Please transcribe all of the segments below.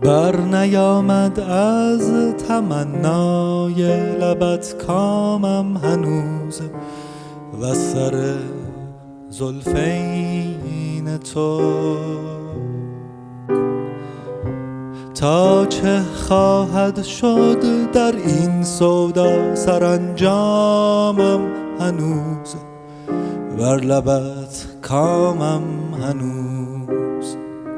بر نیامد از تمنای لبت کامم هنوز و سر زلفین تو. تا چه خواهد شد در این سودا سرانجامم هنوز بر لبت کامم هنوز.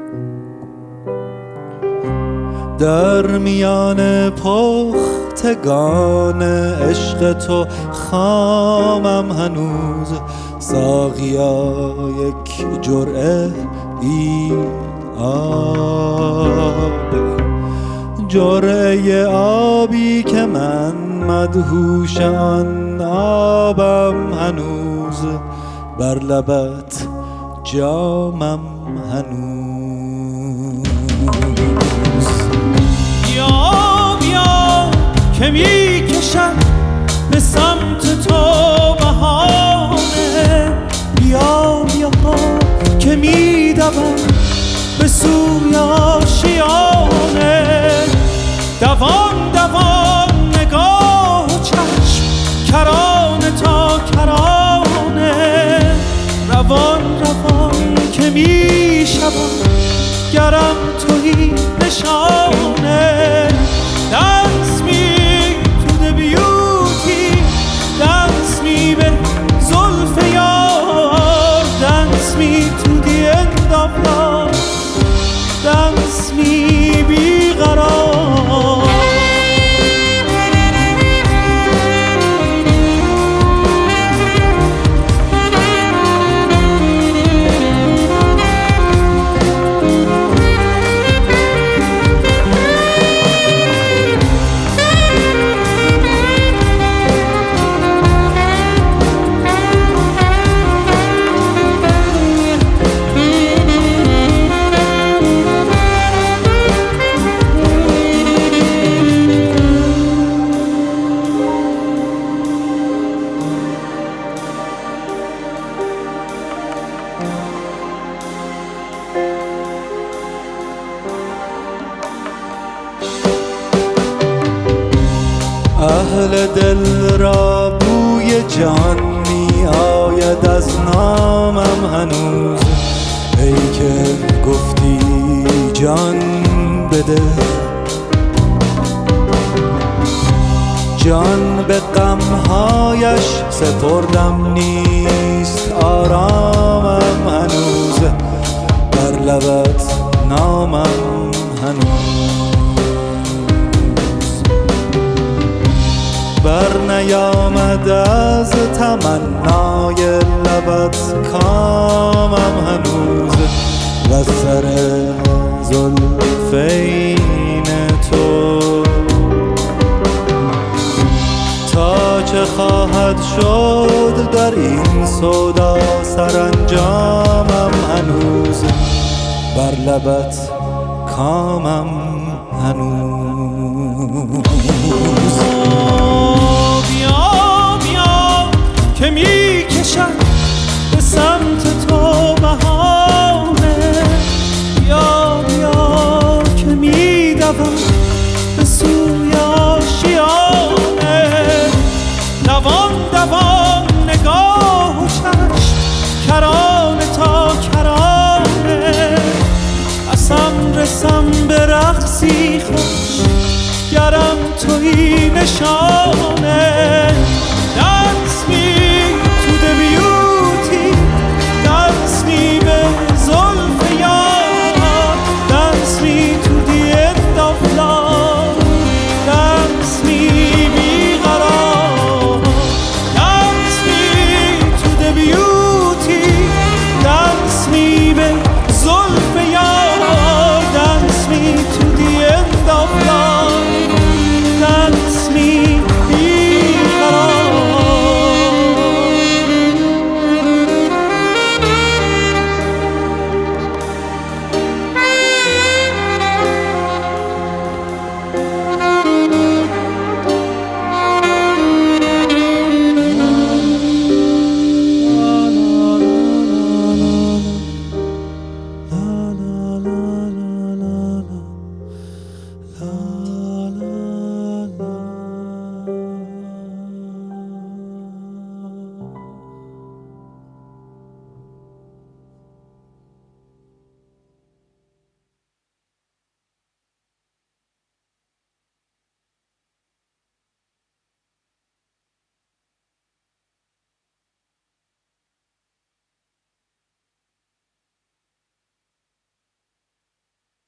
در میان پختگان عشق تو خامم هنوز ساقیا یک جرعه ای آب، جرعه آبی که من مدهوش آن آبم هنوز بر لبت جامم هنوز. بیا بیا که می کشم به سمت تو بهانه، بیا بیا که می دوم به سوی آشیانه. دوان دوان نگاه و چشم کرانه تا کرانه، روان روان که می شوم گرم تویی نشانه. Dance me to the beauty, dance me به زلف یار، dance me to the end of love, dance me بیقرار. اهل دل را بوی جان می آید از نامم هنوز، ای که گفتی جان بده. جان به غمهایش سپردم نیست آرامم هنوز بر لبت نامم هنوز. بر نیامد از تمنای لبت کامم هنوز و سر زلفین تو. تا چه خواهد شد در این سودا سرانجامم هنوز بر لبت کامم هنوز. بیا بیا که می کشم به سمت تو بهانه، بیا بیا که می دوم به سوی آشیانه. دوان دوان نگاه و چشم کرانه تا کرانه، اصم رسم به رقصی خوش گرم تویی نشانه.